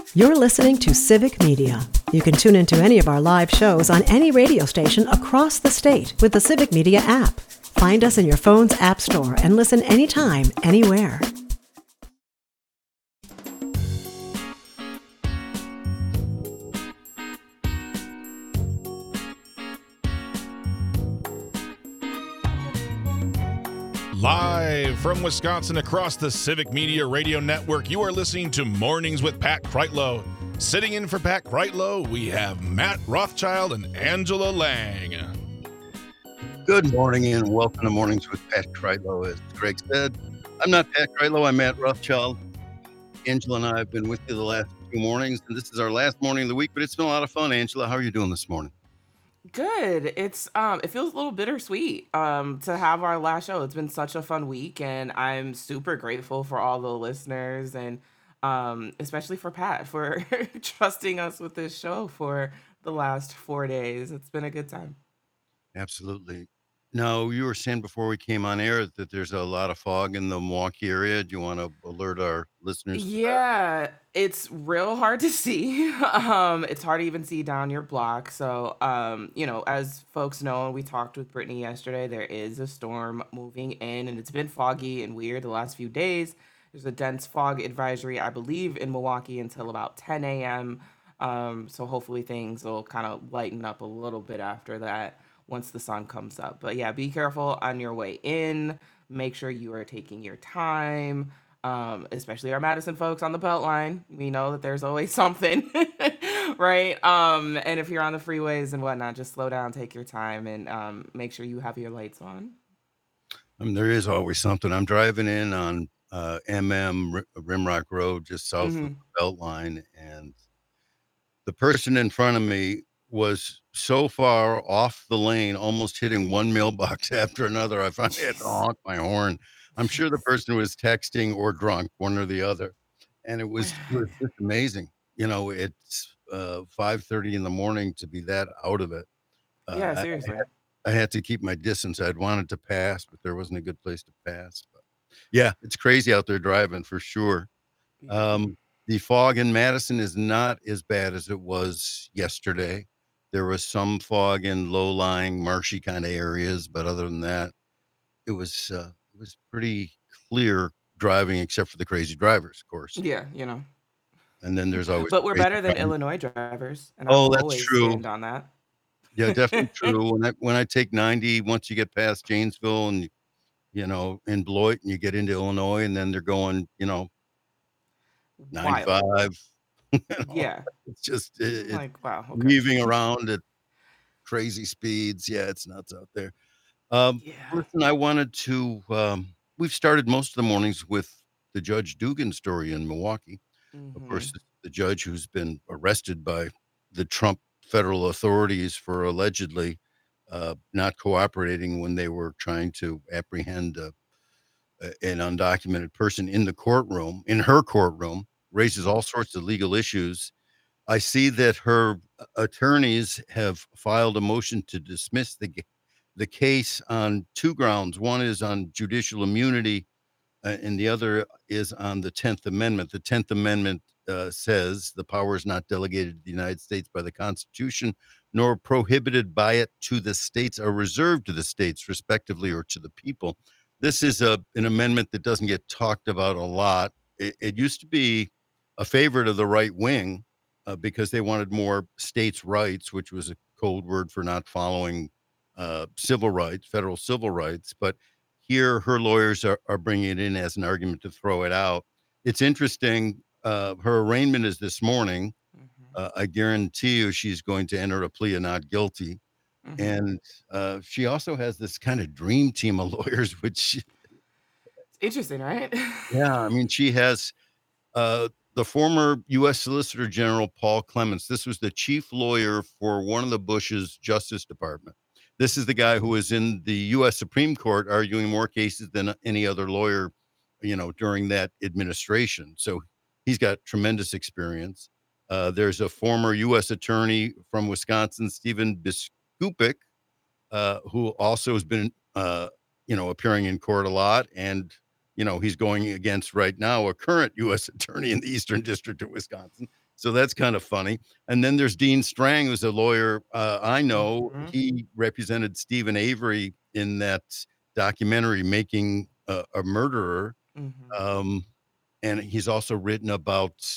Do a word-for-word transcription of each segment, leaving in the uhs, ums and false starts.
You're listening to Civic Media. You can tune into any of our live shows on any radio station across the state with the Civic Media app. Find us in your phone's app store and listen anytime, anywhere. Live from Wisconsin across the Civic Media Radio Network, you are listening to Mornings with Pat Kreitlow. Sitting in for Pat Kreitlow, we have Matt Rothschild and Angela Lang. Good morning and welcome to Mornings with Pat Kreitlow. As Greg said, I'm not Pat Kreitlow, I'm Matt Rothschild. Angela and I have been with you the last few mornings, and this is our last morning of the week, but it's been a lot of fun. Angela, how are you doing this morning? Good. It's um it feels a little bittersweet um to have our last show. It's been such a fun week, and I'm super grateful for all the listeners, and um especially for Pat for trusting us with this show for the last four days. It's been a good time. Absolutely. Now, you were saying before we came on air that there's a lot of fog in the Milwaukee area. Do you want to alert our listeners to that? Yeah, it's real hard to see. Um, it's hard to even see down your block. So, um, you know, as folks know, we talked with Brittany yesterday, there is a storm moving in, and it's been foggy and weird the last few days. There's a dense fog advisory, I believe, in Milwaukee until about ten a.m. Um, so hopefully things will kind of lighten up a little bit after that once the sun comes up. But yeah, be careful on your way in. Make sure you are taking your time. Um, especially our Madison folks on the Beltline. We know that there's always something, right? Um, and if you're on the freeways and whatnot, just slow down, take your time, and um, make sure you have your lights on. I mean, there is always something. I'm driving in on uh, M M R- Rimrock Road, just south Mm-hmm. of the Beltline, and the person in front of me was so far off the lane, almost hitting one mailbox after another. I finally had to honk my horn. I'm sure the person was texting or drunk, one or the other. And it was, it was just amazing. You know, it's uh, five thirty in the morning to be that out of it. Uh, Yeah, I, I, seriously. had, I had to keep my distance. I'd wanted to pass, but there wasn't a good place to pass. But yeah, it's crazy out there driving for sure. Um, the fog in Madison is not as bad as it was yesterday. There was some fog in low-lying, marshy kind of areas, but other than that, it was uh, it was pretty clear driving, except for the crazy drivers, of course. Yeah, you know. And then there's always But we're crazy better than drivers. Illinois drivers, and I Oh, will that's always true. stand on that. Yeah, definitely true. When I when I take ninety, once you get past Janesville and you know in Beloit, and you get into Illinois, and then they're going, you know, Wild. ninety-five. You know, Yeah. it's just it, I'm it like, wow. Okay. weaving around at crazy speeds. Yeah, it's nuts out there. Um, Yeah. listen, I wanted to. Um, we've started most of the mornings with the Judge Dugan story in Milwaukee. Of Mm-hmm. course, the judge who's been arrested by the Trump federal authorities for allegedly uh, not cooperating when they were trying to apprehend a, a- an undocumented person in the courtroom, in her courtroom, raises all sorts of legal issues. I see that her uh, attorneys have filed a motion to dismiss the g- the case on two grounds. One is on judicial immunity, uh, and the other is on the tenth Amendment. The tenth Amendment uh, says the power is not delegated to the United States by the Constitution, nor prohibited by it to the states or reserved to the states, respectively, or to the people. This is a an amendment that doesn't get talked about a lot. It, it used to be a favorite of the right wing uh, because they wanted more states' rights, which was a code word for not following uh, civil rights, federal civil rights. But here, her lawyers are, are bringing it in as an argument to throw it out. It's interesting. Uh, her arraignment is this morning. Mm-hmm. Uh, I guarantee you she's going to enter a plea of not guilty. Mm-hmm. And uh, she also has this kind of dream team of lawyers, which, It's interesting, right? yeah, I mean, she has uh, the former U S Solicitor General Paul Clements. This was the chief lawyer for one of the Bush's Justice Department. This is the guy who was in the U S Supreme Court arguing more cases than any other lawyer, you know, during that administration. So he's got tremendous experience. Uh, there's a former U S attorney from Wisconsin, Stephen Biskupik, uh, who also has been, uh, you know, appearing in court a lot. And you know, he's going against right now a current U S attorney in the Eastern District of Wisconsin. So that's kind of funny. And then there's Dean Strang, who's a lawyer uh, I know. Mhm. He represented Stephen Avery in that documentary, Making a, a Murderer. Mhm. Um, and he's also written about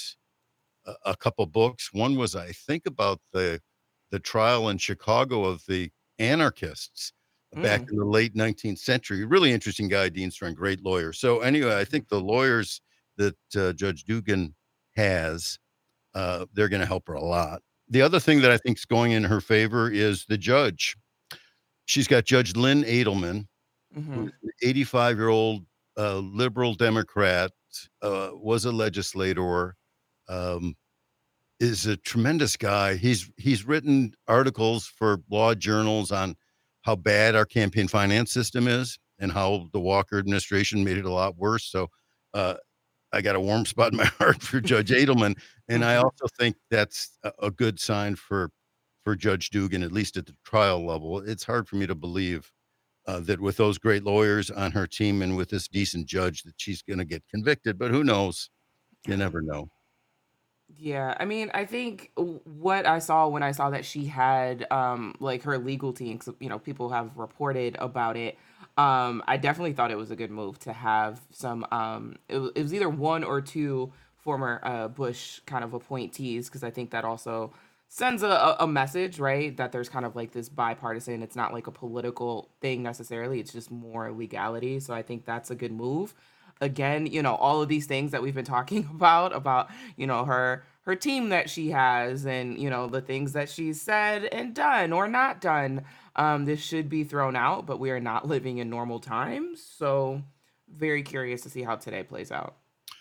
a, a couple books. One was, I think, about the the trial in Chicago of the anarchists back Mm. in the late nineteenth century. Really interesting guy, Dean Strang, great lawyer. So anyway, I think the lawyers that uh, Judge Dugan has, uh, they're going to help her a lot. The other thing that I think is going in her favor is the judge. She's got Judge Lynn Edelman, who's Mhm. an eighty-five-year-old uh, liberal Democrat, uh, was a legislator, um, is a tremendous guy. He's he's written articles for law journals on how bad our campaign finance system is and how the Walker administration made it a lot worse. So uh, I got a warm spot in my heart for Judge Edelman, and I Mhm. also think that's a, a good sign for for Judge Dugan, at least at the trial level. It's hard for me to believe uh, that with those great lawyers on her team and with this decent judge that she's going to get convicted. But who knows? You never know. Yeah, I mean, I think w- what I saw when I saw that she had um like her legal team, 'cause, you know, people have reported about it. Um, I definitely thought it was a good move to have some um it, wa- it was either one or two former uh Bush kind of appointees, because I think that also sends a, a a message, right? That there's kind of like this bipartisan, it's not like a political thing necessarily, it's just more legality. So I think that's a good move. Again, you know, all of these things that we've been talking about about you know her her team that she has, and you know the things that she's said and done or not done, um this should be thrown out, but we are not living in normal times, so very curious to see how today plays out.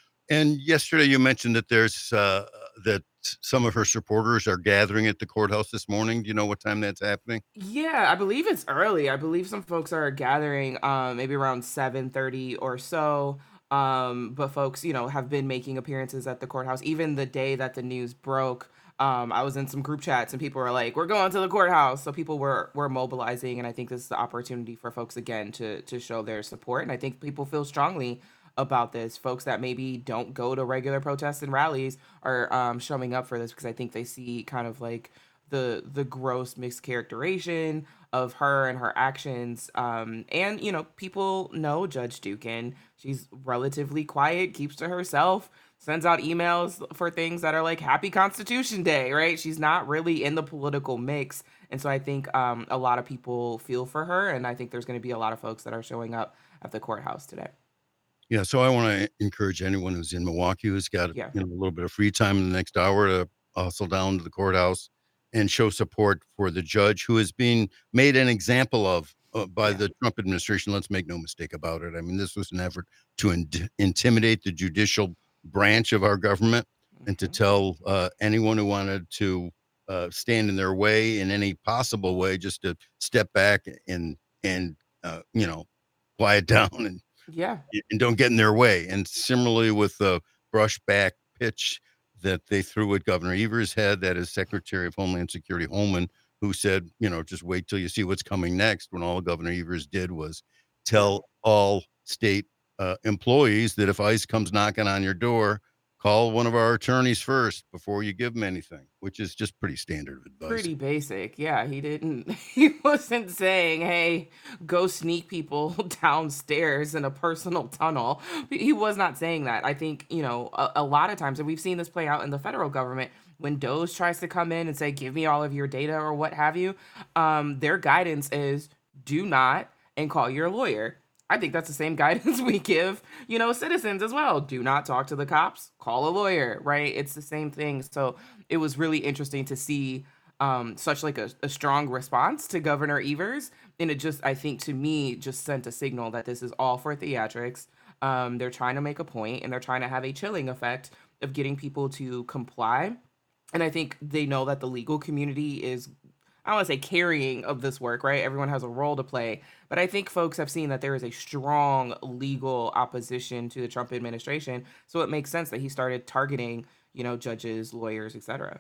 And yesterday you mentioned that there's uh, that some of her supporters are gathering at the courthouse this morning. Do you know what time that's happening? Yeah, I believe it's early. I believe some folks are gathering um maybe around seven thirty or so. Um but folks, you know, have been making appearances at the courthouse even the day that the news broke. Um I was in some group chats and people were like, "We're going to the courthouse." So people were were mobilizing, and I think this is the opportunity for folks again to to show their support, and I think people feel strongly about this. Folks that maybe don't go to regular protests and rallies are um showing up for this because I think they see kind of like the the gross mischaracterization of her and her actions. Um and you know, people know Judge Dukin. She's relatively quiet, keeps to herself, sends out emails for things that are like happy Constitution Day, right? She's not really in the political mix, and so I think um a lot of people feel for her, and I think there's going to be a lot of folks that are showing up at the courthouse today. Yeah, so I want to encourage anyone who's in Milwaukee who's got Yeah. you know a little bit of free time in the next hour to hustle down to the courthouse and show support for the judge who is being made an example of uh, by Yeah. the Trump administration. Let's make no mistake about it. I mean, this was an effort to in- intimidate the judicial branch of our government and to Hmm. tell uh, anyone who wanted to uh, stand in their way in any possible way just to step back and and uh, you know quiet down and Yeah. and don't get in their way. And similarly with the brushback pitch that they threw at Governor Evers' head, that is Secretary of Homeland Security Holman, who said, you know, just wait till you see what's coming next, when all Governor Evers did was Yeah. tell all state uh, employees that if ICE comes knocking on your door, call one of our attorneys first before you give them anything, which is just pretty standard advice. Pretty basic. Yeah, he didn't he wasn't saying, "Hey, go sneak people downstairs in a personal tunnel." He was not saying that. I think, you know, a, a lot of times, and we've seen this play out in the federal government, when DOJ tries to come in and say, "Give me all of your data," or what have you, um, their guidance is do not and call your lawyer. I think that's the same guidance we give, you know, citizens as well. Do not talk to the cops, call a lawyer, right? It's the same thing. So it was really interesting to see um, such like a, a strong response to Governor Evers, and it just, I think, to me, just sent a signal that this is all for theatrics. Um, they're trying to make a point, and they're trying to have a chilling effect of getting people to comply. And I think they know that the legal community is, I don't want to say carrying of this work, right? Everyone has a role to play. But I think folks have seen that there is a strong legal opposition to the Trump administration. So it makes sense that he started targeting, you know, judges, lawyers, et cetera.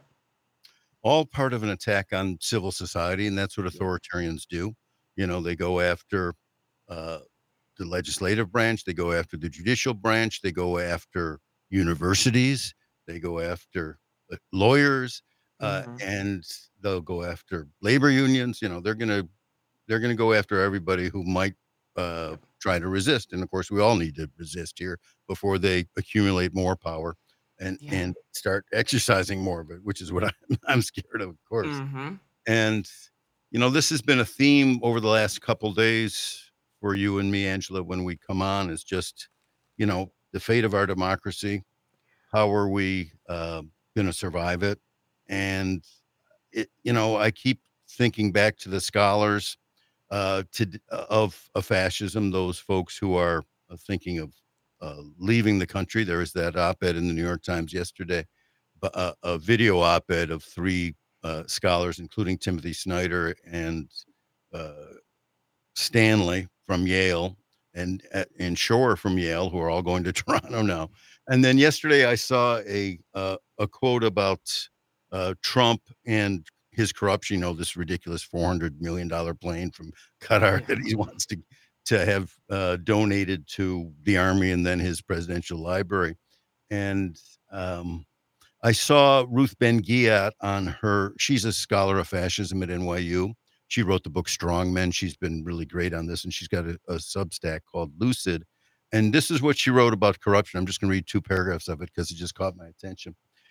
All part of an attack on civil society, and that's what Yeah. authoritarians do. You know, they go after uh, the legislative branch, they go after the judicial branch, they go after universities, they go after uh, lawyers, uh, Hmm. and they'll go after labor unions. You know, they're gonna they're gonna go after everybody who might uh, Yep. try to resist. And of course, we all need to resist here before they accumulate more power and Yeah. and start exercising more of it, which is what I'm I'm scared of, of course. Hmm. And you know, this has been a theme over the last couple days for you and me, Angela, when we come on, is just, you know, the fate of our democracy. How are we uh, going to survive it? And it, you know, I keep thinking back to the scholars uh, to of, of fascism, those folks who are uh, thinking of uh, leaving the country. There was that op-ed in the New York Times yesterday, but uh, a video op-ed of three uh, scholars, including Timothy Snyder and uh, Stanley from Yale, and uh, and Shore from Yale, who are all going to Toronto now. And then yesterday I saw a uh, a quote about uh, Trump and his corruption. You know, this ridiculous four hundred million dollar plane from Qatar Yeah. that he wants to to have uh, donated to the army and then his presidential library. And um, I saw Ruth Ben-Ghiat on her. She's a scholar of fascism at N Y U. She wrote the book Strong Men. She's been really great on this, and she's got a, a Substack called Lucid. And this is what she wrote about corruption. I'm just going to read two paragraphs of it because it just caught my attention.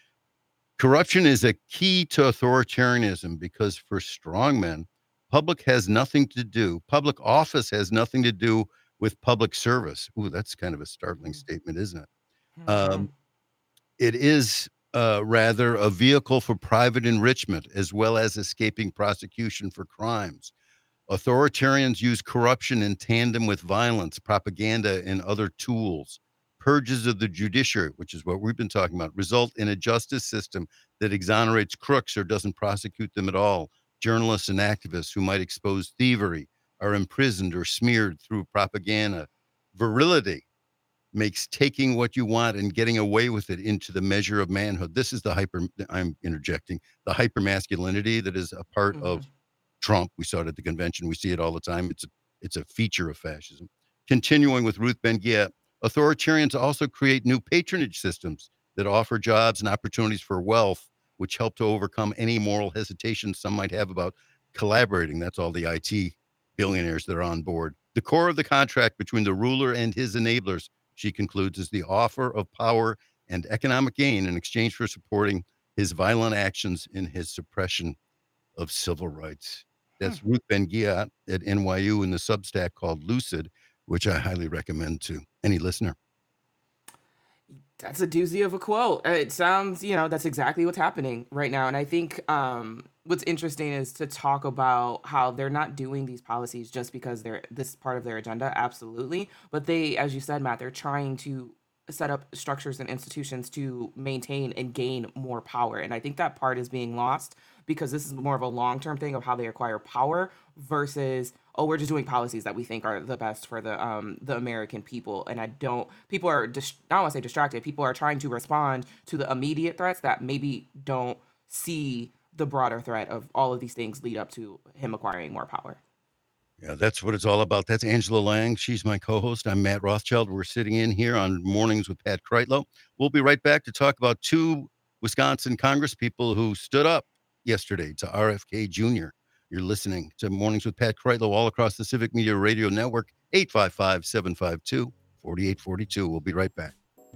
Corruption is a key to authoritarianism because for strongmen, public has nothing to do, public office has nothing to do with public service. Ooh, that's kind of a startling statement, isn't it? Hmm. Um, it is uh, rather a vehicle for private enrichment as well as escaping prosecution for crimes. Authoritarians use corruption in tandem with violence, propaganda, and other tools. Purges of the judiciary, which is what we've been talking about, result in a justice system that exonerates crooks or doesn't prosecute them at all. Journalists and activists who might expose thievery are imprisoned or smeared through propaganda. Virility makes taking what you want and getting away with it into the measure of manhood. This is the hyper, I'm interjecting, the hypermasculinity that is a part Hmm. of Trump. We saw it at the convention. We see it all the time. It's a, it's a feature of fascism. Continuing with Ruth Ben-Ghiat, authoritarians also create new patronage systems that offer jobs and opportunities for wealth, which help to overcome any moral hesitation some might have about collaborating. That's all the I T billionaires that are on board. The core of the contract between the ruler and his enablers, she concludes, is the offer of power and economic gain in exchange for supporting his violent actions in his suppression of civil rights. That's Ruth Ben-Ghiat at N Y U in the Substack called Lucid, which I highly recommend to any listener. That's a doozy of a quote. Uh, It sounds, you know, that's exactly what's happening right now. And I think um, what's interesting is to talk about how they're not doing these policies just because they're this is part of their agenda, absolutely. But they, as you said, Matt, they're trying to set up structures and institutions to maintain and gain more power. And I think that part is being lost because this is more of a long-term thing of how they acquire power versus, oh, we're just doing policies that we think are the best for the um the American people. And I don't people are dis- I don't want to say distracted. People are trying to respond to the immediate threats that maybe don't see the broader threat of all of these things lead up to him acquiring more power. Yeah, that's what it's all about. That's Angela Lang. She's my co-host. I'm Matt Rothschild. We're sitting in here on Mornings with Pat Kreitlow. We'll be right back to talk about two Wisconsin congresspeople who stood up yesterday to R F K Junior You're listening to Mornings with Pat Kreitlow all across the Civic Media Radio Network, eight five five, seven five two, four eight four two. We'll be right back.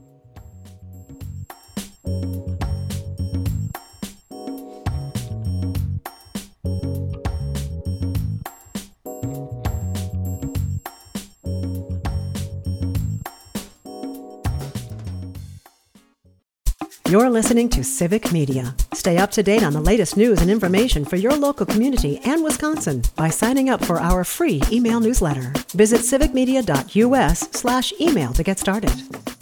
You're listening to Civic Media. Stay up to date on the latest news and information for your local community and Wisconsin by signing up for our free email newsletter. Visit civicmedia.us slash email to get started.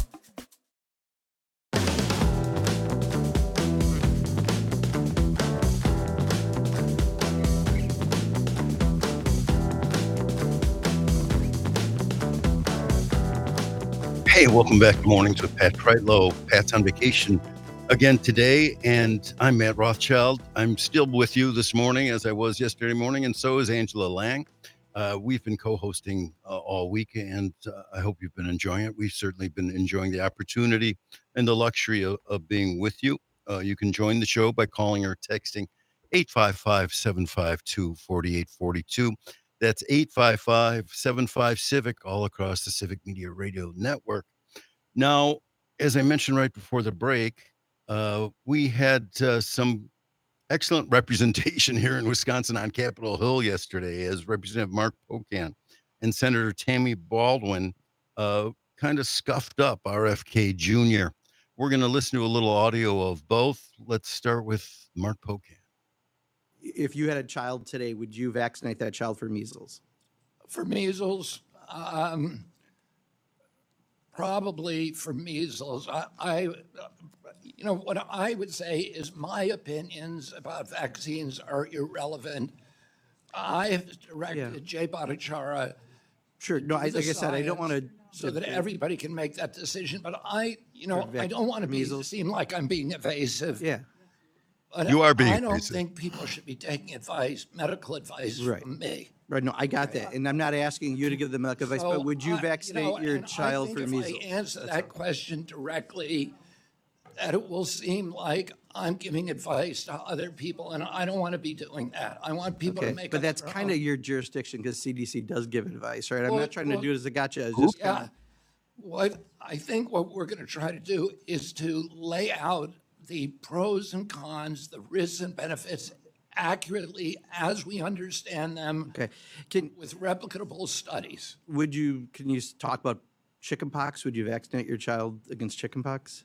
Hey, welcome back to Mornings with Pat Kreitlow. Pat's on vacation again today, and I'm Matt Rothschild. I'm still with you this morning as I was yesterday morning, and so is Angela Lang. Uh, we've been co-hosting uh, all week, and uh, I hope you've been enjoying it. We've certainly been enjoying the opportunity and the luxury of, of being with you. Uh, you can join the show by calling or texting eight five five, seven five two, four eight four two. That's eight five five, seven five, Civic, all across the Civic Media Radio Network. Now, as I mentioned right before the break, uh, we had uh, some excellent representation here in Wisconsin on Capitol Hill yesterday, as Representative Mark Pocan and Senator Tammy Baldwin uh, kind of scuffed up R F K Junior We're going to listen to a little audio of both. Let's start with Mark Pocan. If you had a child today, would you vaccinate that child for measles? For measles, um, probably for measles. I, I, you know, what I would say is my opinions about vaccines are irrelevant. I have directed Yeah. Jay Bhattacharya Sure. No, I, like I said, I don't want to. so that everybody can make that decision. But I, you know, For vac- I don't want to be measles. seem like I'm being evasive. Yeah. But You are being I don't evasive. think people should be taking advice, medical advice Right. from me. Right. No, I got that, and I'm not asking you to give the medical advice, So but would you I- vaccinate know, your and child I for think measles? If I answer that question directly, that it will seem like I'm giving advice to other people, and I don't want to be doing that. I want people Okay, to make but up that's their kind of own- your jurisdiction because C D C does give advice, right? I'm Well, not trying to well, do it as a gotcha. It's just Yeah. kinda, What I think what we're going to try to do is to lay out the pros and cons, the risks and benefits accurately as we understand them okay. Can with replicable studies. would you can you s- talk about chickenpox? Would you vaccinate your child against chickenpox?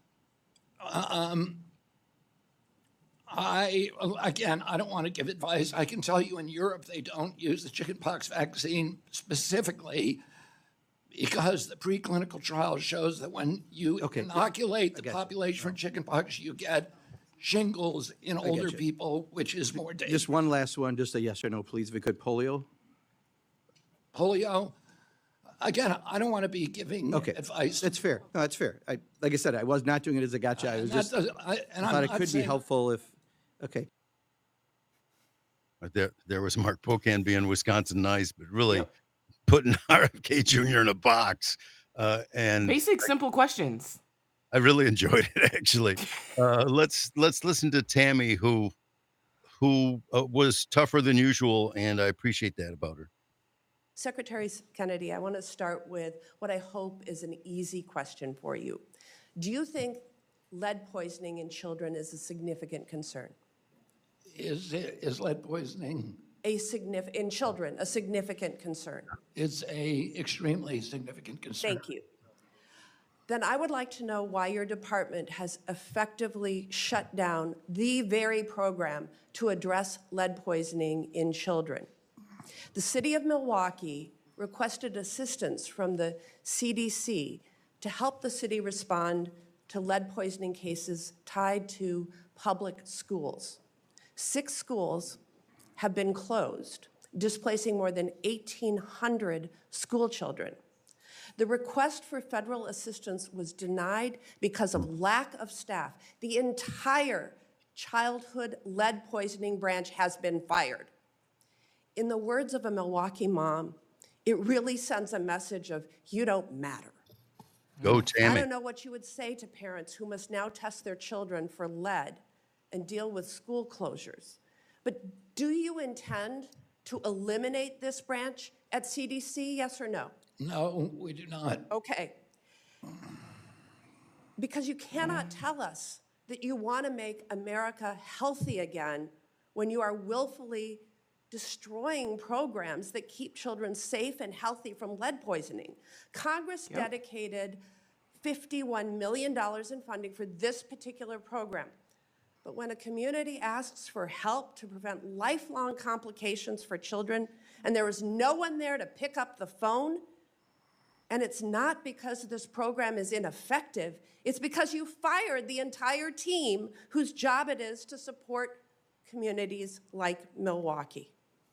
I, again, I don't want to give advice. I can tell you in Europe, they don't use the chickenpox vaccine specifically because the preclinical trial shows that when you Okay, yeah, inoculate the got you. population for chickenpox, you get shingles in older you. people, which is more dangerous. Just one last one, just a yes or no, please, if we could. Polio. Polio, again, I don't want to be giving Okay, advice. that's fair. No, that's fair. I like I said, I was not doing it as a gotcha. I And was that just doesn't- I- and I I'm thought it not could be saying- helpful if. Okay. There, there was Mark Pocan being Wisconsin nice, but really putting R F K Junior in a box. Uh, and Basic, simple questions. I really enjoyed it, actually. Uh, let's let's listen to Tammy, who who uh, was tougher than usual, and I appreciate that about her. Secretary Kennedy, I want to start with what I hope is an easy question for you. Do you think lead poisoning in children is a significant concern? Is, is lead poisoning, A signif- in children, a significant concern? it's a extremely significant concern. Thank you. Then I would like to know why your department has effectively shut down the very program to address lead poisoning in children. The city of Milwaukee requested assistance from the C D C to help the city respond to lead poisoning cases tied to public schools. Six schools have been closed, displacing more than eighteen hundred school children. The request for federal assistance was denied because of lack of staff. The entire childhood lead poisoning branch has been fired. In the words of a Milwaukee mom, it really sends a message of, you don't matter. Go, I Tammy. don't know what you would say to parents who must now test their children for lead and deal with school closures. But do you intend to eliminate this branch at C D C, yes or no? No, we do not. Okay. Because you cannot tell us that you want to make America healthy again when you are willfully destroying programs that keep children safe and healthy from lead poisoning. Congress dedicated fifty-one million dollars in funding for this particular program. But when a community asks for help to prevent lifelong complications for children, and there is no one there to pick up the phone, and it's not because this program is ineffective, it's because you fired the entire team whose job it is to support communities like Milwaukee.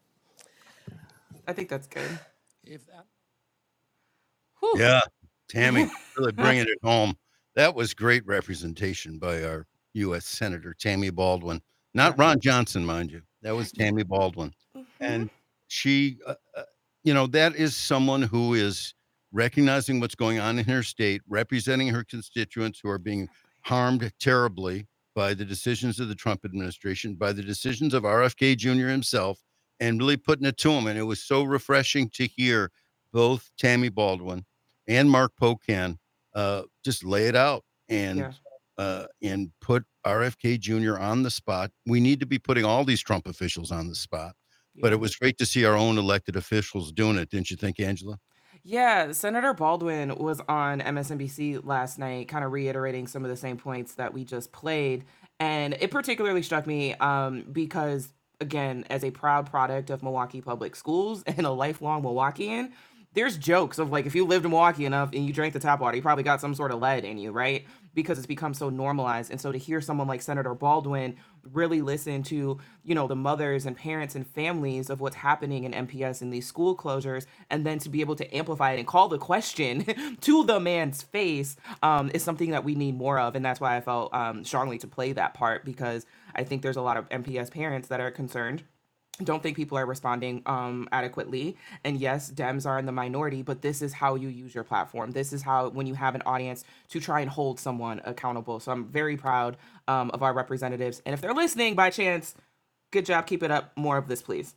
I think that's good. If that, Whew. Yeah, Tammy, really bringing it home. That was great representation by our U S Senator Tammy Baldwin. Not Ron Johnson, mind you. That was Tammy Baldwin. And she, uh, uh, you know, that is someone who is recognizing what's going on in her state, representing her constituents who are being harmed terribly by the decisions of the Trump administration, by the decisions of R F K Junior himself, and really putting it to him. And it was so refreshing to hear both Tammy Baldwin and Mark Pocan uh, just lay it out and Yeah. uh, and put R F K Junior on the spot. We need to be putting all these Trump officials on the spot. But Yeah. it was great to see our own elected officials doing it, didn't you think, Angela? Yeah, Senator Baldwin was on M S N B C last night, kind of reiterating some of the same points that we just played. And it particularly struck me um, because, again, as a proud product of Milwaukee Public Schools and a lifelong Milwaukeean, there's jokes of like, if you lived in Milwaukee enough and you drank the tap water, you probably got some sort of lead in you, right? Because it's become so normalized. And so to hear someone like Senator Baldwin really listen to, you know, the mothers and parents and families of what's happening in M P S and these school closures, and then to be able to amplify it and call the question to the man's face um, is something that we need more of. And that's why I felt um, strongly to play that part, because I think there's a lot of M P S parents that are concerned, don't think people are responding um, adequately. And yes, Dems are in the minority, but this is how you use your platform. This is how, when you have an audience, to try and hold someone accountable. So I'm very proud um, of our representatives. And if they're listening by chance, good job. Keep it up. More of this, please.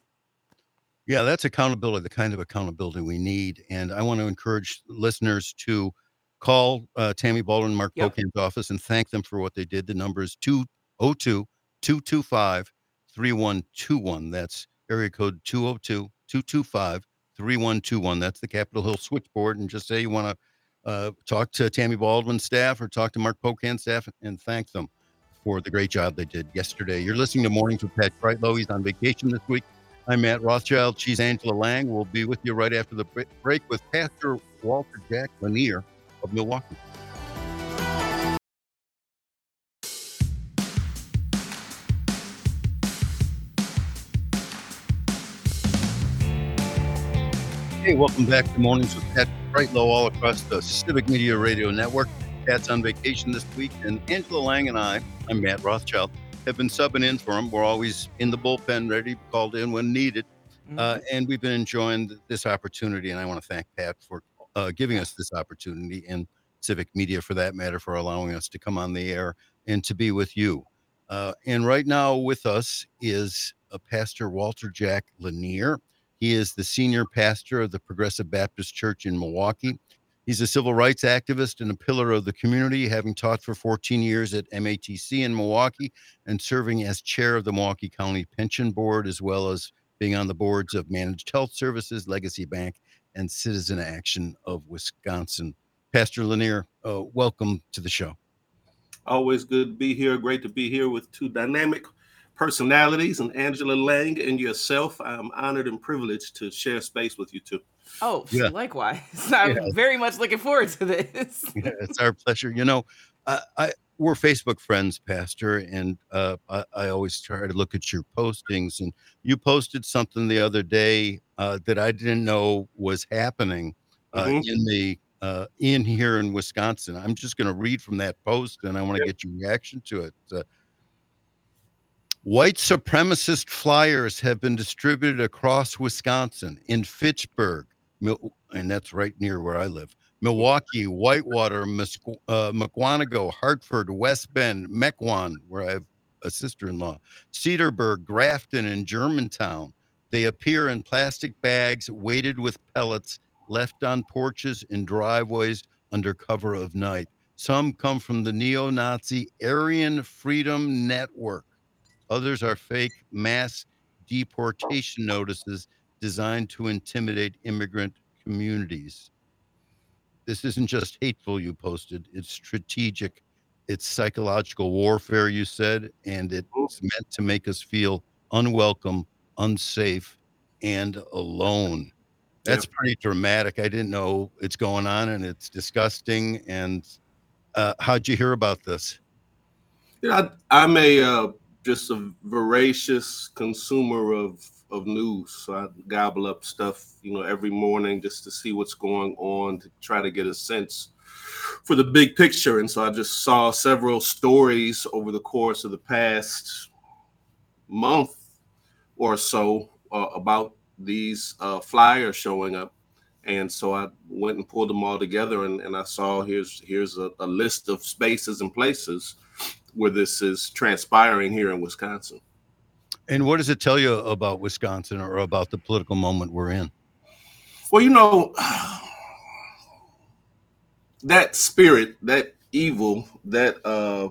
Yeah, that's accountability, the kind of accountability we need. And I want to encourage listeners to call uh, Tammy Baldwin, Mark Yep. Pocan's office, and thank them for what they did. The number is two oh two, two two five, three one two one. That's area code two oh two, two two five, three one two one. That's the Capitol Hill switchboard. And just say you want to uh, talk to Tammy Baldwin's staff or talk to Mark Pocan's staff and thank them for the great job they did yesterday. You're listening to Mornings with Pat Kreitlow. He's on vacation this week. I'm Matt Rothschild. She's Angela Lang. We'll be with you right after the break with Pastor Walter Jack Lanier of Milwaukee. Hey, welcome back to Mornings with Pat Kreitlow all across the Civic Media Radio Network. Pat's on vacation this week, and Angela Lang and I, I'm Matt Rothschild, have been subbing in for him. We're always in the bullpen, ready, called in when needed. Mm-hmm. Uh, and we've been enjoying th- this opportunity, and I want to thank Pat for uh, giving us this opportunity, and Civic Media, for that matter, for allowing us to come on the air and to be with you. Uh, and right now with us is uh, Pastor Walter Jack Lanier. He is the senior pastor of the Progressive Baptist Church in Milwaukee. He's a civil rights activist and a pillar of the community, having taught for fourteen years at M A T C in Milwaukee and serving as chair of the Milwaukee County Pension Board, as well as being on the boards of Managed Health Services, Legacy Bank, and Citizen Action of Wisconsin. Pastor Lanier, uh, welcome to the show. Always good to be here. Great to be here with two dynamic personalities, and Angela Lang and yourself. I'm honored and privileged to share space with you two. Oh, Yeah. likewise. I'm Yeah. very much looking forward to this. Yeah, it's our pleasure. You know, I, I we're Facebook friends, Pastor, and uh, I, I always try to look at your postings. And you posted something the other day uh, that I didn't know was happening uh, Mhm. in the uh, in here in Wisconsin. I'm just going to read from that post, and I want to Yeah. get your reaction to it. Uh, White supremacist flyers have been distributed across Wisconsin, in Fitchburg, Mil- and that's right near where I live, Milwaukee, Whitewater, Musqu- uh, McWanago, Hartford, West Bend, Mequon, where I have a sister-in-law, Cedarburg, Grafton, and Germantown. They appear in plastic bags weighted with pellets left on porches and driveways under cover of night. Some come from the neo-Nazi Aryan Freedom Network. Others are fake mass deportation notices designed to intimidate immigrant communities. This isn't just hateful, you posted. It's strategic. It's psychological warfare, you said, and it's meant to make us feel unwelcome, unsafe, and alone. That's pretty dramatic. I didn't know it's going on, and it's disgusting. And uh, how'd you hear about this? Yeah, I, I'm a uh, just a voracious consumer of of news. So I gobble up stuff, you know, every morning just to see what's going on, to try to get a sense for the big picture. And so I just saw several stories over the course of the past month or so uh, about these uh, flyers showing up. And so I went and pulled them all together, and, and I saw here's here's a, a list of spaces and places where this is transpiring here in Wisconsin. And what does it tell you about Wisconsin or about the political moment we're in? Well, you know, that spirit, that evil, that uh,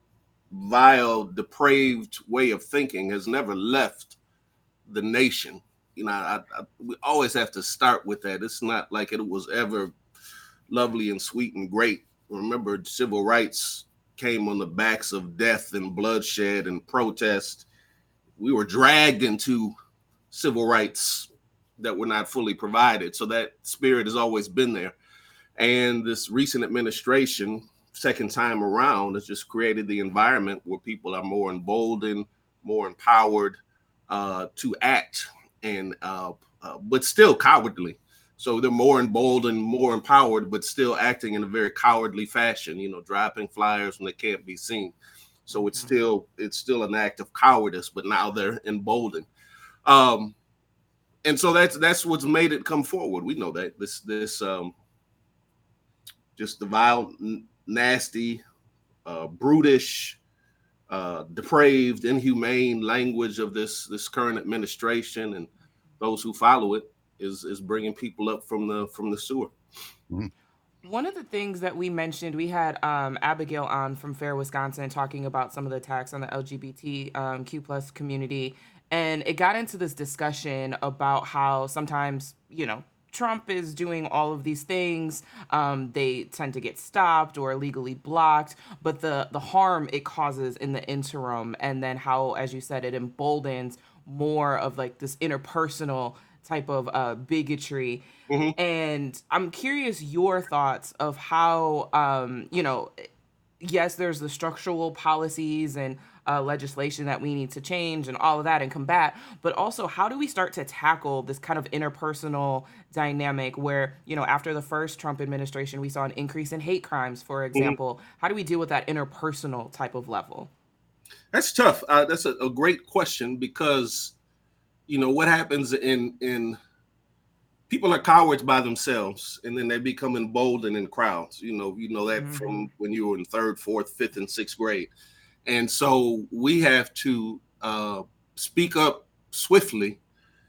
vile, depraved way of thinking has never left the nation. You know, I, I, we always have to start with that. It's not like it was ever lovely and sweet and great. Remember, civil rights came on the backs of death and bloodshed and protest. We were dragged into civil rights that were not fully provided. So that spirit has always been there. And this recent administration, second time around, has just created the environment where people are more emboldened, more empowered uh, to act, and uh, uh, but still cowardly. So they're more emboldened, more empowered, but still acting in a very cowardly fashion, you know, dropping flyers when they can't be seen. So it's still it's still an act of cowardice, but now they're emboldened. Um, and so that's that's what's made it come forward. We know that this this um, just the vile, n- nasty, uh, brutish, uh, depraved, inhumane language of this this current administration and those who follow it is is bringing people up from the from the sewer. Mm-hmm. One of the things that we mentioned, we had um, Abigail on from Fair Wisconsin talking about some of the attacks on the L G B T um, Q plus community. And it got into this discussion about how sometimes, you know, Trump is doing all of these things. Um, they tend to get stopped or legally blocked, but the, the harm it causes in the interim, and then how, as you said, it emboldens more of like this interpersonal type of uh, bigotry. Mm-hmm. And I'm curious your thoughts of how, um, you know, yes, there's the structural policies and uh, legislation that we need to change and all of that and combat, but also how do we start to tackle this kind of interpersonal dynamic where, you know, after the first Trump administration, we saw an increase in hate crimes, for example. Mm-hmm. How do we deal with that interpersonal type of level? That's tough. Uh, that's a, a great question because, you know, what happens in in people are cowards by themselves, and then they become emboldened in crowds. You know, you know that mm-hmm. from when you were in third, fourth, fifth, and sixth grade. And so we have to uh, speak up swiftly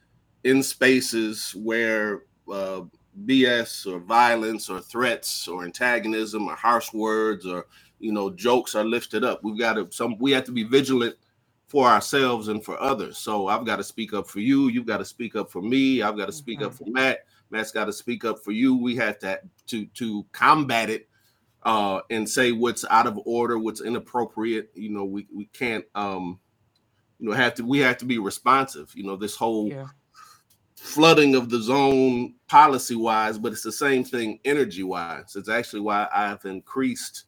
in spaces where uh, B S or violence or threats or antagonism or harsh words or, you know, jokes are lifted up. We've got to some we have to be vigilant for ourselves and for others. So I've got to speak up for you. You've got to speak up for me. I've got to speak mm-hmm. up for Matt. Matt's got to speak up for you. We have to to to combat it uh, and say what's out of order, what's inappropriate. You know, we we can't um, you know have to we have to be responsive. You know, this whole yeah. flooding of the zone policy wise, but it's the same thing energy wise. It's actually why I've increased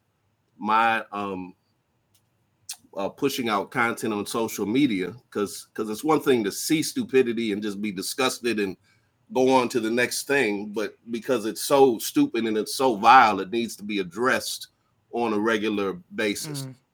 my um, Uh, pushing out content on social media, because because it's one thing to see stupidity and just be disgusted and go on to the next thing, but because it's so stupid and it's so vile, it needs to be addressed on a regular basis. Mm.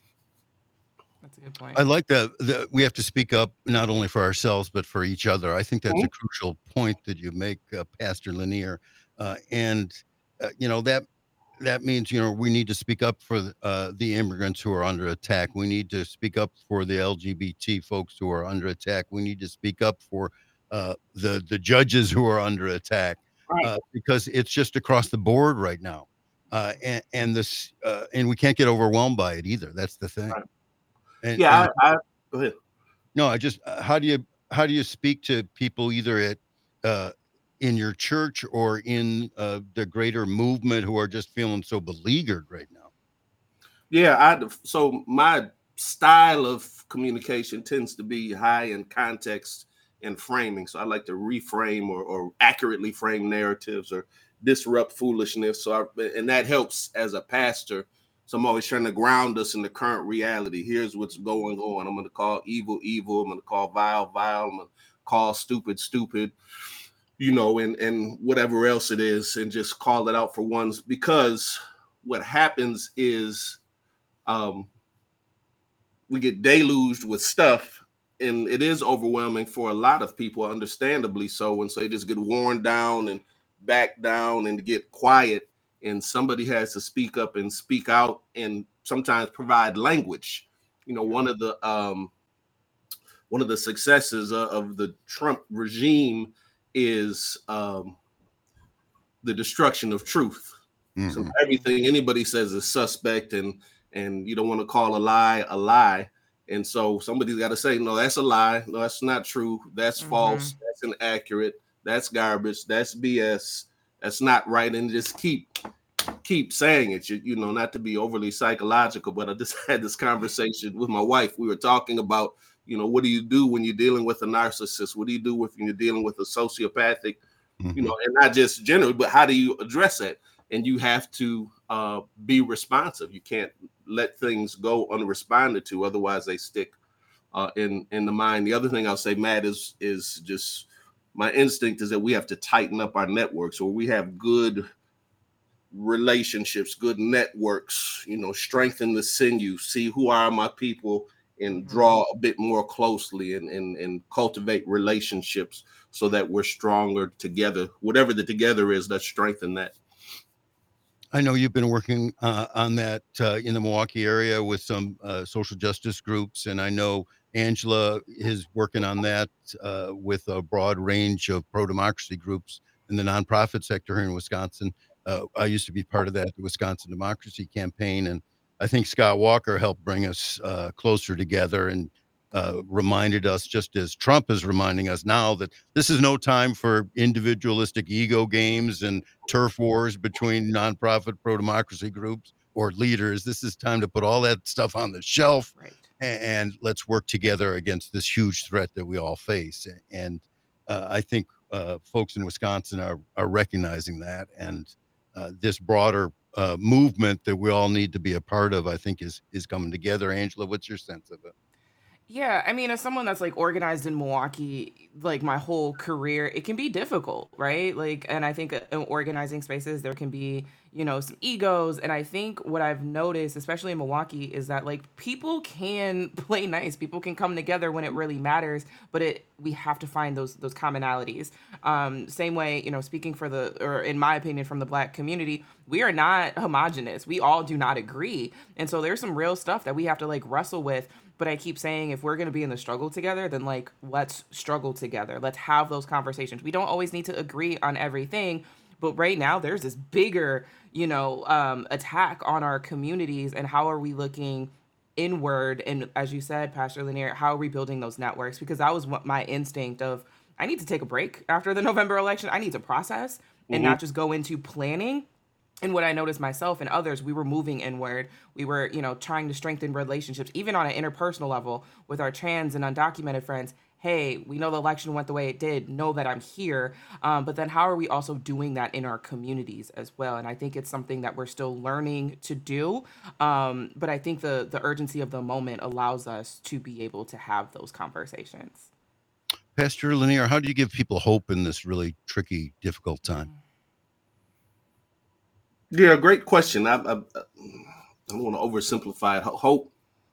That's a good point. I like that, that we have to speak up not only for ourselves but for each other. I think that's mm-hmm. a crucial point that you make, uh, Pastor Lanier, uh, and uh, you know that. That means, you know, we need to speak up for uh, the immigrants who are under attack. We need to speak up for the L G B T folks who are under attack. We need to speak up for uh, the the judges who are under attack, right. uh, because it's just across the board right now, uh, and and this uh, and we can't get overwhelmed by it either. That's the thing. Right. And, yeah, and, I, I, go ahead. No, I just uh, how do you how do you speak to people either at uh, in your church or in uh, the greater movement who are just feeling so beleaguered right now? Yeah, I so my style of communication tends to be high in context and framing. So I like to reframe or, or accurately frame narratives or disrupt foolishness. So I, and that helps as a pastor. So I'm always trying to ground us in the current reality. Here's what's going on. I'm going to call evil evil. I'm going to call vile vile. I'm going to call stupid stupid. You know, and, and whatever else it is, and just call it out for once, because what happens is um, we get deluged with stuff and it is overwhelming for a lot of people, understandably so. And so they just get worn down and back down and get quiet. And somebody has to speak up and speak out and sometimes provide language. You know, one of the um, one of the successes uh, of the Trump regime is um, the destruction of truth. Mm-hmm. So everything anybody says is suspect, and and you don't want to call a lie a lie. And so somebody's got to say, no, that's a lie. No, that's not true. That's mm-hmm. false. That's inaccurate. That's garbage. That's B S. That's not right. And just keep keep saying it, you, you know, not to be overly psychological, but I just had this conversation with my wife. We were talking about, you know, what do you do when you're dealing with a narcissist? What do you do with when you're dealing with a sociopathic, mm-hmm. you know, and not just generally, but how do you address that? And you have to uh, be responsive. You can't let things go unresponded to, otherwise they stick uh, in in the mind. The other thing I'll say, Matt, is is just my instinct is that we have to tighten up our networks, or we have good relationships, good networks. You know, strengthen the sinew, see who are my people, and draw a bit more closely, and and and cultivate relationships so that we're stronger together. Whatever the together is, let's strengthen that. I know you've been working uh, on that uh, in the Milwaukee area with some uh, social justice groups, and I know Angela is working on that uh, with a broad range of pro-democracy groups in the nonprofit sector here in Wisconsin. Uh, I used to be part of that, the Wisconsin Democracy Campaign, and I think Scott Walker helped bring us uh, closer together and uh, reminded us, just as Trump is reminding us now, that this is no time for individualistic ego games and turf wars between nonprofit pro-democracy groups or leaders. This is time to put all that stuff on the shelf, right, and, and let's work together against this huge threat that we all face. And uh, I think uh, folks in Wisconsin are, are recognizing that, and uh, this broader uh, movement that we all need to be a part of, I think, is is coming together. Angela, what's your sense of it? Yeah, I mean, as someone that's like organized in Milwaukee, like my whole career, it can be difficult, right? Like, and I think in organizing spaces, there can be, you know, some egos. And I think what I've noticed, especially in Milwaukee, is that like people can play nice. People can come together when it really matters, but it we have to find those those commonalities. Um, same way, you know, speaking for the, or in my opinion, from the Black community, we are not homogenous. We all do not agree. And so there's some real stuff that we have to like wrestle with. But I keep saying, if we're going to be in the struggle together, then like, let's struggle together. Let's have those conversations. We don't always need to agree on everything. But right now there's this bigger, you know, um, attack on our communities. And how are we looking inward? And as you said, Pastor Lanier, how are we building those networks? Because that was what my instinct of, I need to take a break after the November election. I need to process and mm-hmm. not just go into planning. And what I noticed myself and others, we were moving inward. We were, you know, trying to strengthen relationships, even on an interpersonal level with our trans and undocumented friends. Hey, we know the election went the way it did. Know that I'm here. Um, but then how are we also doing that in our communities as well? And I think it's something that we're still learning to do. Um, but I think the the urgency of the moment allows us to be able to have those conversations. Pastor Lanier, how do you give people hope in this really tricky, difficult time? Yeah, great question. I, I, I don't want to oversimplify it. Hope,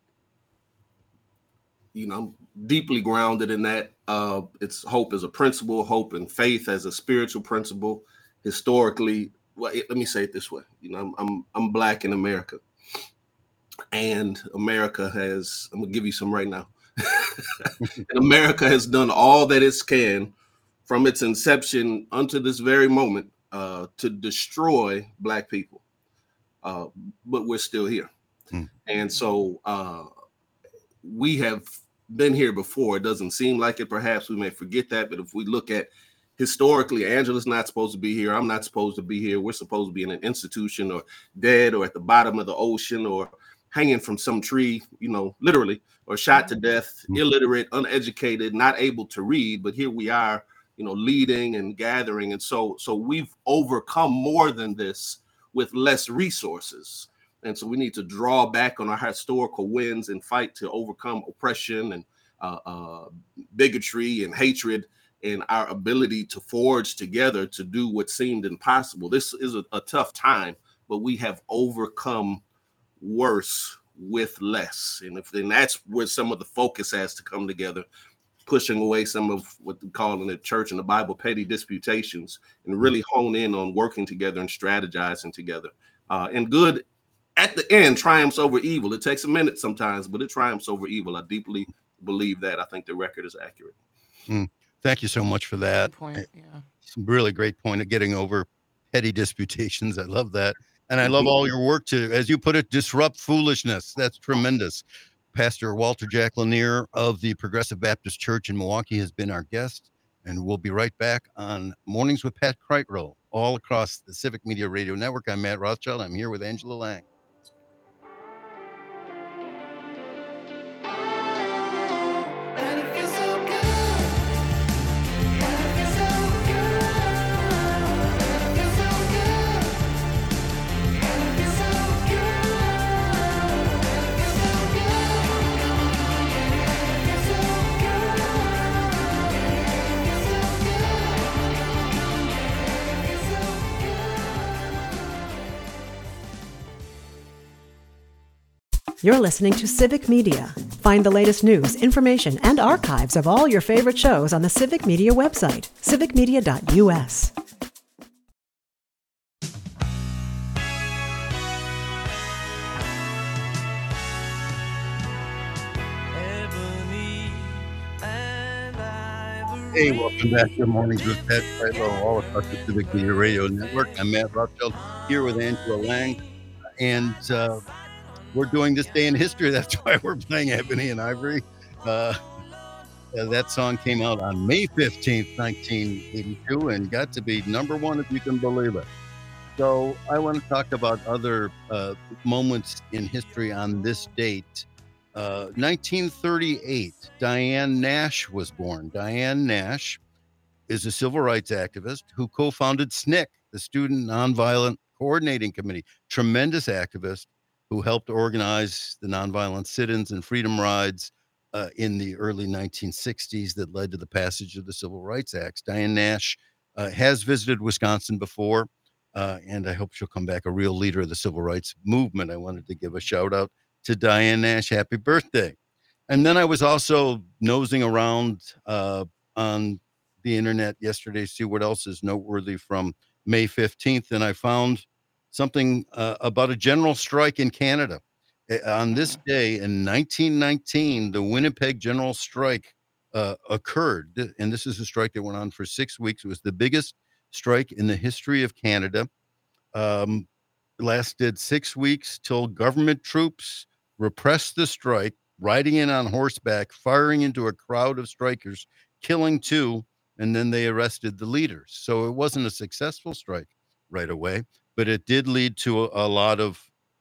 you know, I'm deeply grounded in that. Uh, it's hope as a principle, hope and faith as a spiritual principle. Historically, well, it, let me say it this way. You know, I'm I'm, I'm Black in America, and America has. I'm gonna give you some right now. And America has done all that it can from its inception unto this very moment. Uh, to destroy Black people, uh, but we're still here. Mm. And so uh, we have been here before. It doesn't seem like it. Perhaps we may forget that, but if we look at historically, Angela's not supposed to be here. I'm not supposed to be here. We're supposed to be in an institution or dead or at the bottom of the ocean or hanging from some tree, you know, literally, or shot to death, mm. illiterate, uneducated, not able to read. But here we are, you know, leading and gathering. And so, so we've overcome more than this with less resources. And so we need to draw back on our historical wins and fight to overcome oppression and uh, uh, bigotry and hatred, and our ability to forge together to do what seemed impossible. This is a, a tough time, but we have overcome worse with less. And if then that's where some of the focus has to come together, pushing away some of what we call in the church and the Bible petty disputations, and really hone in on working together and strategizing together. Uh, and good at the end triumphs over evil. It takes a minute sometimes, but it triumphs over evil. I deeply believe that. I think the record is accurate. Mm, thank you so much for that. Good point. Yeah. Some really great point of getting over petty disputations. I love that. And I love all your work to, as you put it, disrupt foolishness. That's tremendous. Pastor Walter Jack Lanier of the Progressive Baptist Church in Milwaukee has been our guest, and we'll be right back on Mornings with Pat Kreitlow, all across the Civic Media Radio Network. I'm Matt Rothschild. I'm here with Angela Lang. You're listening to Civic Media. Find the latest news, information, and archives of all your favorite shows on the Civic Media website, civic media dot u s. Hey, welcome back to Mornings with Pat Kreitlow, all across the Civic Media Radio Network. I'm Matt Rothschild, here with Angela Lang, and uh, we're doing This Day in History. That's why we're playing Ebony and Ivory. Uh, uh, that song came out on May fifteenth, nineteen eighty-two, and got to be number one, if you can believe it. So I want to talk about other uh, moments in history on this date. Uh, nineteen thirty-eight, Diane Nash was born. Diane Nash is a civil rights activist who co-founded S N C C, the Student Nonviolent Coordinating Committee. Tremendous activist who helped organize the nonviolent sit-ins and freedom rides uh, in the early nineteen sixties that led to the passage of the Civil Rights Acts. Diane Nash uh, has visited Wisconsin before, uh, and I hope she'll come back a real leader of the civil rights movement. I wanted to give a shout out to Diane Nash. Happy birthday. And then I was also nosing around uh, on the internet yesterday to see what else is noteworthy from May fifteenth, and I found something uh, about a general strike in Canada. Uh, on this day in nineteen nineteen, the Winnipeg General Strike uh, occurred, and this is a strike that went on for six weeks. It was the biggest strike in the history of Canada. Um, lasted six weeks till government troops repressed the strike, riding in on horseback, firing into a crowd of strikers, killing two, and then they arrested the leaders. So it wasn't a successful strike right away, but it did lead to a, a lot of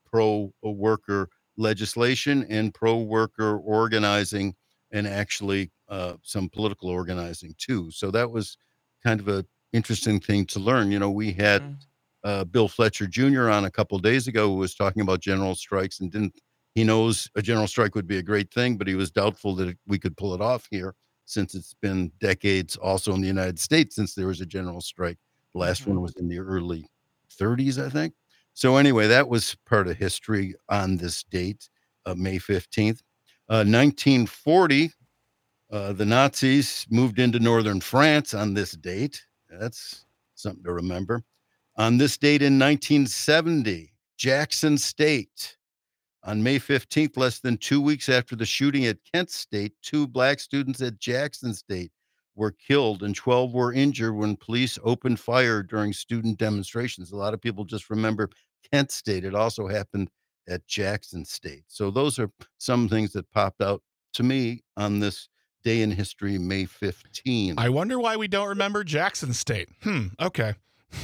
pro-worker legislation and pro-worker organizing, and actually uh, some political organizing too. So that was kind of a interesting thing to learn. You know, we had mm-hmm. uh, Bill Fletcher Junior on a couple of days ago who was talking about general strikes, and didn't he knows a general strike would be a great thing, but he was doubtful that we could pull it off here, since it's been decades also in the United States since there was a general strike. The last mm-hmm. one was in the early thirties, I think. So anyway, that was part of history on this date, uh, May fifteenth. Uh, nineteen forty, uh, the Nazis moved into northern France on this date. That's something to remember. On this date in nineteen seventy, Jackson State. On May fifteenth, less than two weeks after the shooting at Kent State, two black students at Jackson State were killed and twelve were injured when police opened fire during student demonstrations. A lot of people just remember Kent State. It also happened at Jackson State. So those are some things that popped out to me on this day in history, May fifteenth. I wonder why we don't remember Jackson State. Hmm, okay.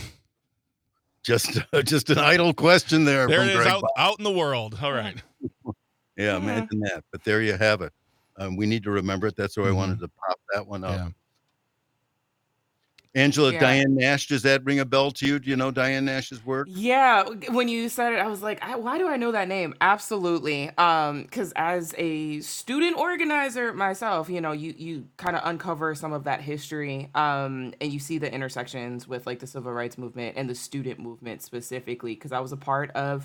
Just uh, just an idle question there. There from it is, Greg out, out in the world. All right. Yeah, imagine that. But there you have it. Um, we need to remember it. That's why mm-hmm. I wanted to pop that one up. Yeah. Angela, Yeah. Diane Nash, does that ring a bell to you? Do you know Diane Nash's work? Yeah, when you said it, I was like, I, why do I know that name? Absolutely. Um, because as a student organizer myself, you know, you you kind of uncover some of that history, um, and you see the intersections with like the civil rights movement and the student movement specifically. Because I was a part of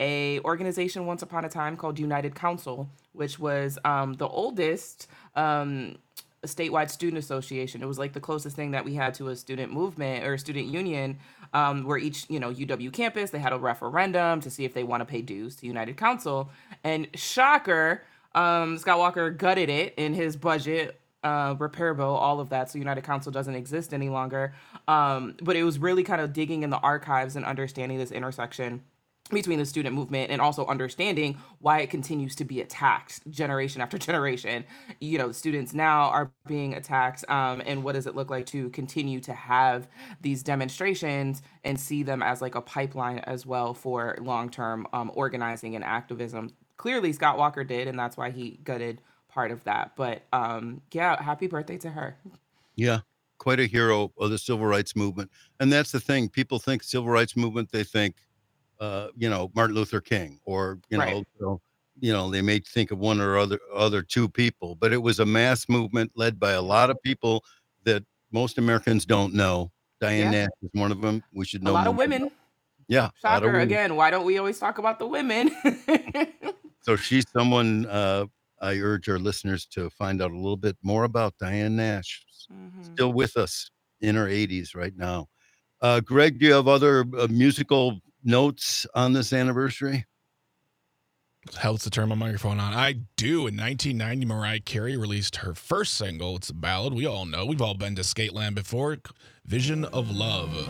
a organization once upon a time called United Council, which was um, the oldest um, statewide student association. It was like the closest thing that we had to a student movement or a student union, um, where each, you know, U W campus, they had a referendum to see if they want to pay dues to United Council. And shocker, um, Scott Walker gutted it in his budget, uh, repair bill, all of that. So United Council doesn't exist any longer. Um, but it was really kind of digging in the archives and understanding this intersection between the student movement and also understanding why it continues to be attacked generation after generation. You know, students now are being attacked, um, and what does it look like to continue to have these demonstrations and see them as like a pipeline as well for long-term um, organizing and activism? Clearly, Scott Walker did, and that's why he gutted part of that. But um, yeah, happy birthday to her. Yeah, quite a hero of the civil rights movement. And that's the thing. People think civil rights movement, they think, Uh, you know, Martin Luther King, or, you know, Right. so, you know, they may think of one or other, other two people, but it was a mass movement led by a lot of people that most Americans don't know. Diane Yeah. Nash is one of them. We should A know lot of more women. about- Yeah. a lot of Shocker. women. Again, why don't we always talk about the women? So she's someone, uh, I urge our listeners to find out a little bit more about Diane Nash. Mhm. Still with us in her eighties right now. Uh, Greg, do you have other uh, musical notes on this anniversary? Helps to turn my microphone on. I do. In nineteen ninety, Mariah Carey released her first single. It's a ballad we all know. We've all been to Skateland before. Vision of Love.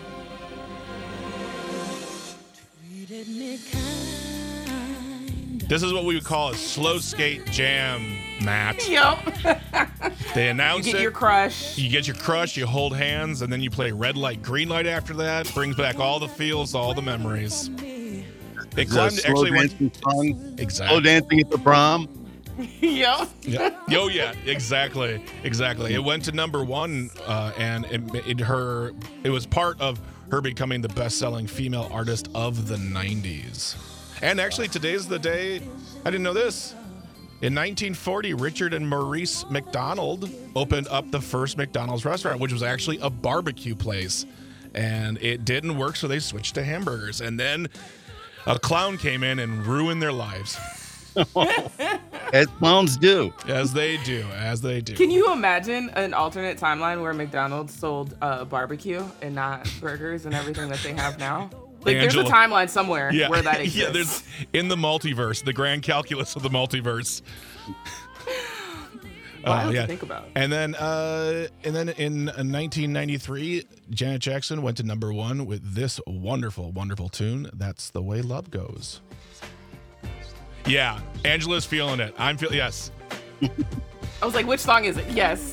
This is what we would call a slow skate jam, Matt. Yep. They You announce get it. your crush. You get your crush, you hold hands, and then you play red light, green light after that. Brings back all the feels, all the memories. They Is that climbed, slow actually went, dancing song? exactly. Slow dancing at the prom? Yep. Yeah. Oh yeah, exactly, exactly. It went to number one, uh, and it, it her it was part of her becoming the best-selling female artist of the nineties. And actually, today's the day. I didn't know this. In nineteen forty, Richard and Maurice McDonald opened up the first McDonald's restaurant, which was actually a barbecue place, and it didn't work, so they switched to hamburgers. And then a clown came in and ruined their lives, As clowns do. as they do, as they do. Can you imagine an alternate timeline where McDonald's sold uh, barbecue and not burgers and everything that they have now? Like, Angela. there's a timeline somewhere Yeah, where that exists. yeah. There's in the multiverse, the grand calculus of the multiverse. Wild Uh, yeah. to think about. And then, uh, and then in uh, nineteen ninety-three, Janet Jackson went to number one with this wonderful, wonderful tune. That's The Way Love Goes. Yeah, Angela's feeling it. I'm feeling yes. I was like, which song is it? Yes.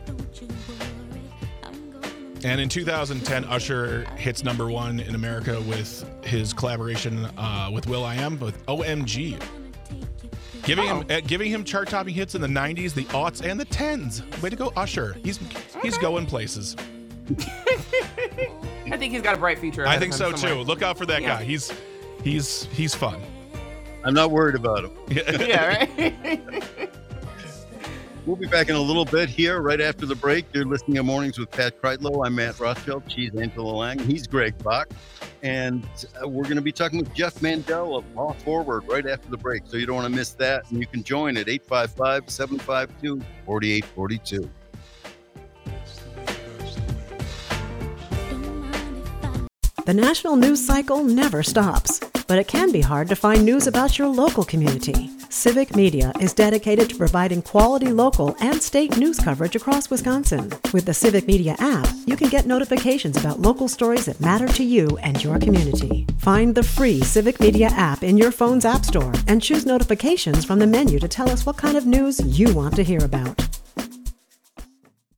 And in two thousand ten, Usher hits number one in America with his collaboration uh, with Will I Am with O M G. Giving him uh, giving him chart-topping hits in the nineties, the aughts, and the tens. Way to go, Usher. He's he's going places. I think he's got a bright future. I ahead think of so him somewhere. too. Look out for that Yeah. guy. He's he's he's fun. I'm not worried about him. Yeah, right? We'll be back in a little bit here right after the break. You're listening to Mornings with Pat Kreitlow. I'm Matt Rothschild. She's Angela Lang. He's Greg Bach. And uh, we're going to be talking with Jeff Mandel of Law Forward right after the break. So you don't want to miss that. And you can join at eight five five, seven five two, four eight four two. The national news cycle never stops, but it can be hard to find news about your local community. Civic Media is dedicated to providing quality local and state news coverage across Wisconsin. With the Civic Media app, you can get notifications about local stories that matter to you and your community. Find the free Civic Media app in your phone's app store and choose notifications from the menu to tell us what kind of news you want to hear about.